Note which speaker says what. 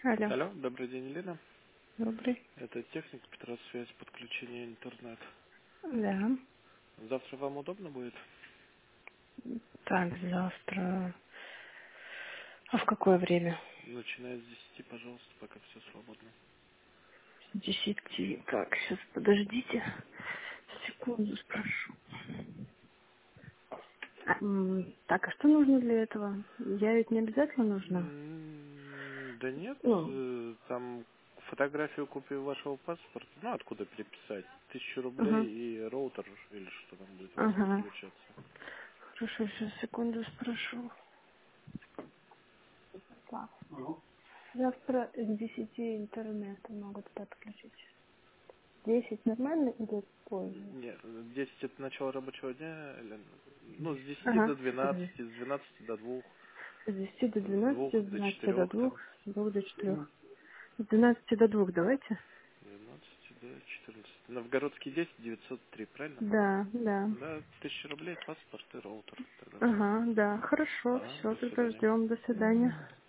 Speaker 1: Алло,
Speaker 2: Алло, добрый день, Елена.
Speaker 1: добрый.
Speaker 2: Это техник Петра, связь подключения интернет.
Speaker 1: Да.
Speaker 2: Завтра вам удобно будет?
Speaker 1: Так, завтра. А в какое время?
Speaker 2: Начиная с 10, пожалуйста, пока все свободно.
Speaker 1: С 10. Так, сейчас подождите. Секунду спрошу. Так, а что нужно для этого? Я ведь не обязательно нужна.
Speaker 2: Да нет,
Speaker 1: Ну,
Speaker 2: там фотографию копию вашего паспорта, ну откуда переписать? 1000 рублей
Speaker 1: ага,
Speaker 2: и роутер, или что там будет у вас
Speaker 1: ага.
Speaker 2: подключаться.
Speaker 1: Хорошо, сейчас секунду спрошу. Так. Завтра с 10 интернет могут подключить. 10 нормально или позже?
Speaker 2: Нет, 10 это начало рабочего дня, Елена. Ну, с 10 до
Speaker 1: Ага, подожди.
Speaker 2: 12, с 12 до 2,
Speaker 1: С 10 до
Speaker 2: с
Speaker 1: 12,
Speaker 2: 2
Speaker 1: с
Speaker 2: до
Speaker 1: 12 до
Speaker 2: 4
Speaker 1: 2,
Speaker 2: там.
Speaker 1: с 2 до 4. С 12 до 2 давайте?
Speaker 2: 12 до 14. Новгородский 10, 903, правильно?
Speaker 1: Да, да.
Speaker 2: Да, 1000 рублей, паспорт и роутер тогда.
Speaker 1: Ага, да, хорошо,
Speaker 2: Ага,
Speaker 1: все,
Speaker 2: до
Speaker 1: тогда
Speaker 2: свидания.
Speaker 1: ждем, до свидания.